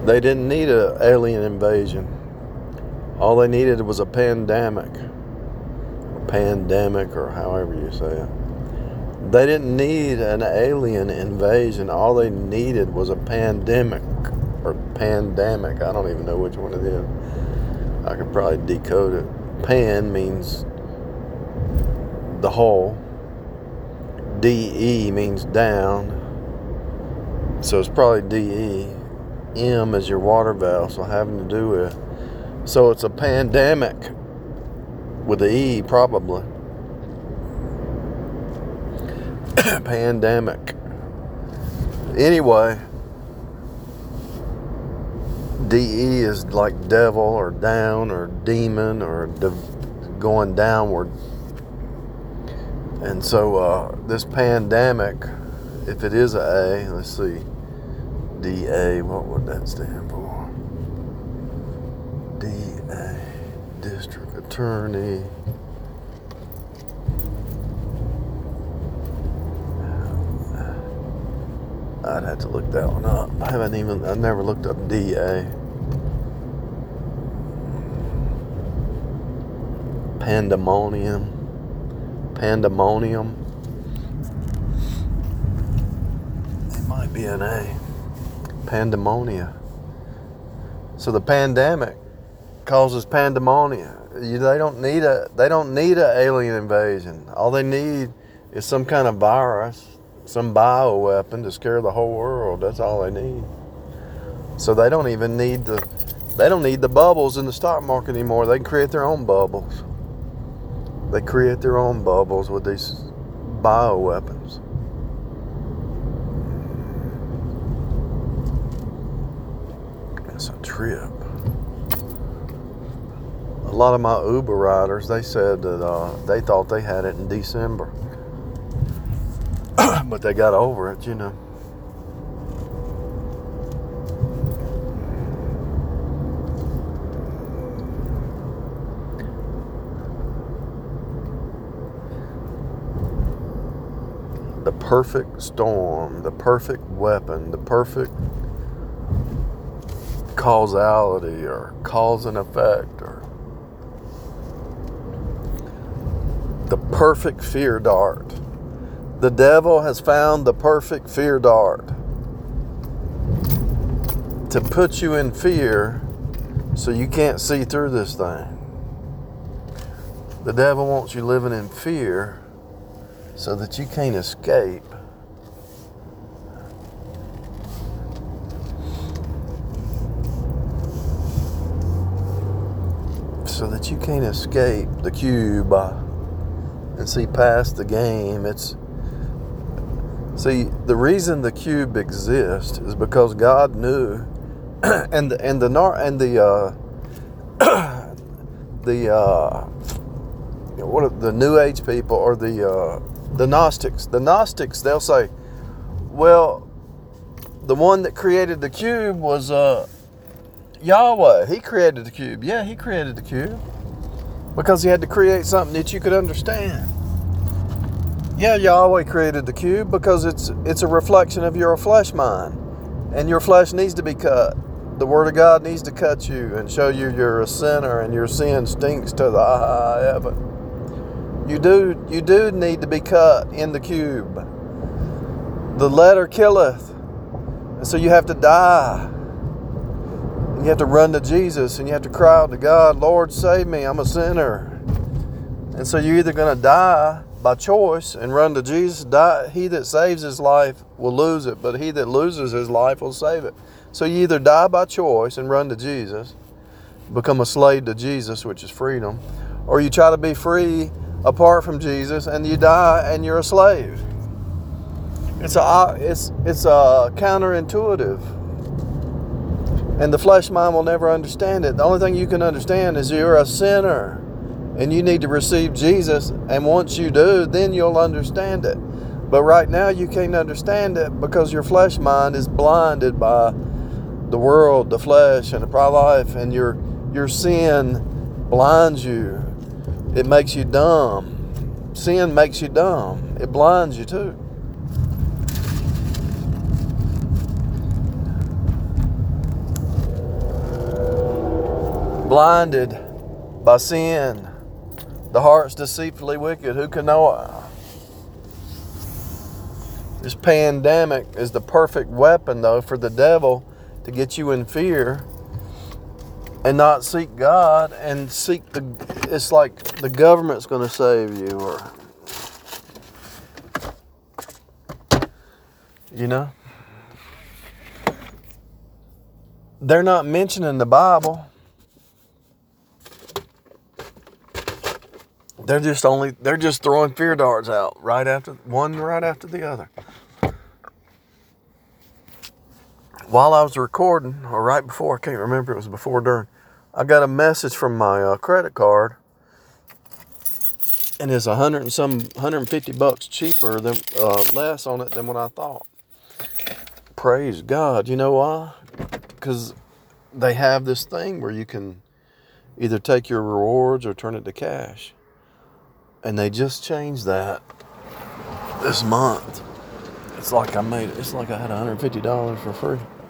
They didn't need an alien invasion. All they needed was a pandemic, or however you say it. They didn't need an alien invasion. All they needed was a pandemic, or pandemic. I don't even know which one it is. I could probably decode it. Pan means the whole. DE means down. So it's probably DE. M is your water valve, so having to do with. So it's a pandemic with the E, probably. Pandemic. Anyway, DE is like devil or down or demon or going downward. And so this pandemic, if it is a, let's see, DA, what would that stand for? DA, District Attorney. I'd have to look that one up. I've never looked up DA. Pandemonium. It might be an A. Pandemonia. So the pandemic causes pandemonia. They don't need an alien invasion. All they need is some kind of virus, some bioweapon to scare the whole world. That's all they need. So they don't even need the bubbles in the stock market anymore. They can create their own bubbles. They create their own bubbles with these bioweapons. It's a trip. A lot of my Uber riders, they said that they thought they had it in December. But they got over it, you know. The perfect storm, the perfect weapon, the perfect causality or cause and effect, or the perfect fear dart. The devil has found the perfect fear dart to put you in fear so you can't see through this thing. The devil wants you living in fear so that you can't escape. So that you can't escape the cube and see past the game. See, the reason the cube exists is because God knew, and the New Age people, or the Gnostics. The Gnostics, they'll say, well, the one that created the cube was Yahweh. He created the cube. Yeah, he created the cube because he had to create something that you could understand. Yeah, Yahweh created the cube because it's a reflection of your flesh mind, and your flesh needs to be cut. The Word of God needs to cut you and show you you're a sinner and your sin stinks to the high heaven. You do need to be cut in the cube. The letter killeth, and so you have to die. And you have to run to Jesus, and you have to cry out to God, Lord, save me, I'm a sinner. And so you're either going to die by choice and run to Jesus. He that saves his life will lose it, but he that loses his life will save it. So you either die by choice and run to Jesus, become a slave to Jesus, which is freedom, or you try to be free apart from Jesus and you die and you're a slave. It's counterintuitive, and the flesh mind will never understand it. The only thing you can understand is you're a sinner and you need to receive Jesus, and once you do, then you'll understand it. But right now you can't understand it because your flesh mind is blinded by the world, the flesh, and the pride life, and your sin blinds you. It makes you dumb. Sin makes you dumb. It blinds you too. blinded by sin. The heart's deceitfully wicked. Who can know it? This pandemic is the perfect weapon, though, for the devil to get you in fear and not seek God and seek it's like the government's going to save you, or, you know. They're not mentioning the Bible. They're just throwing fear darts out right after the other. While I was recording, or right before, I can't remember, it was before or during, I got a message from my credit card, and it's $150 cheaper than less on it than what I thought. Praise God. You know why? Because they have this thing where you can either take your rewards or turn it to cash. And they just changed that this month. It's like I had $150 for free.